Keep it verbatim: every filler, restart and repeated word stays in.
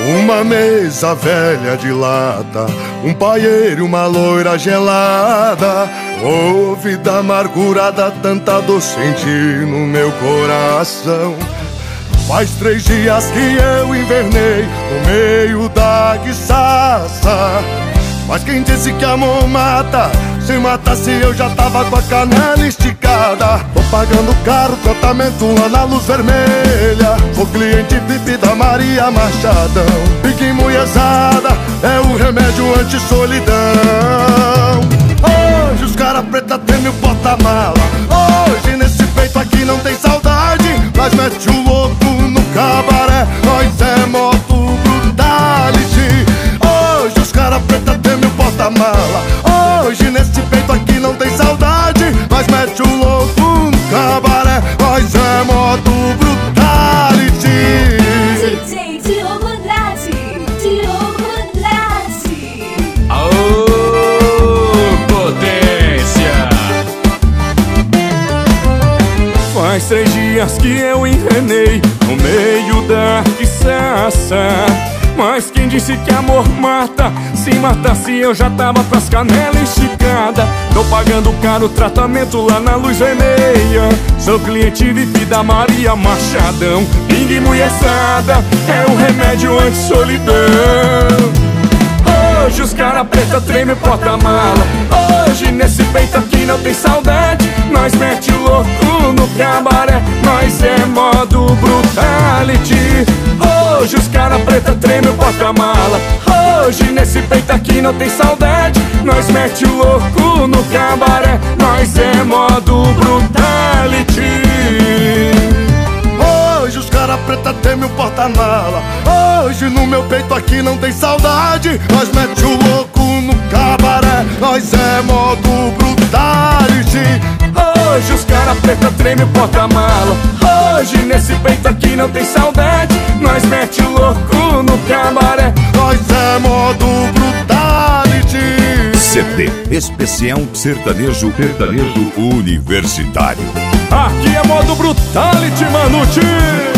Uma mesa velha de lata, um paieiro e uma loira gelada. Oh, vida amargurada, tanta dor senti no meu coração. Faz três dias que eu invernei no meio da guiçaça. Mas quem disse que amor mata? Se matasse eu já tava com a canela esticada. Tô pagando caro tratamento lá na Luz Vermelha. Sou cliente V I P da Maria Machadão. Pique mulherzada é o remédio anti-solidão. Hoje os cara preta treme o porta-mala. Hoje nesse peito aqui não tem saudade. Nós mete o louco no cabaré. Nós é moto brutality. Hoje os cara preta treme o porta-mala. Hoje nesse peito aqui não tem saudade. Nós mete o louco no cabaré. Nós é moto brutality. D J Diogo Andrade, Diogo Andrade. Aô, potência! Faz três dias que eu enganei no meio da guiçaça. Mas quem disse que amor mata? Se matasse eu já tava pras canelas esticadas. Tô pagando caro tratamento lá na Luz Vermelha. Sou cliente V I P da Maria Machadão. Pingue mulherzada é o remédio anti-solidão. Hoje os cara preta treme o porta-mala. Hoje nesse peito aqui não tem saudade. Nós mete o louco no cabaré. Nós é modo brutality. Hoje os cara preta treme o porta-mala. Hoje nesse peito aqui não tem saudade. Nós mete o louco no cabaré. Nós é modo brutality. Hoje os cara preta treme o porta-mala. Hoje no meu peito aqui não tem saudade. Nós mete o louco no cabaré. Nós é modo brutality. Hoje os cara preta treme o porta-mala. Hoje nesse peito aqui não tem saudade. Nós mete o louco no cabaré. Nós é modo brutality. C D Especial Sertanejo Sertanejo Universitário. Aqui é modo brutality, Manute.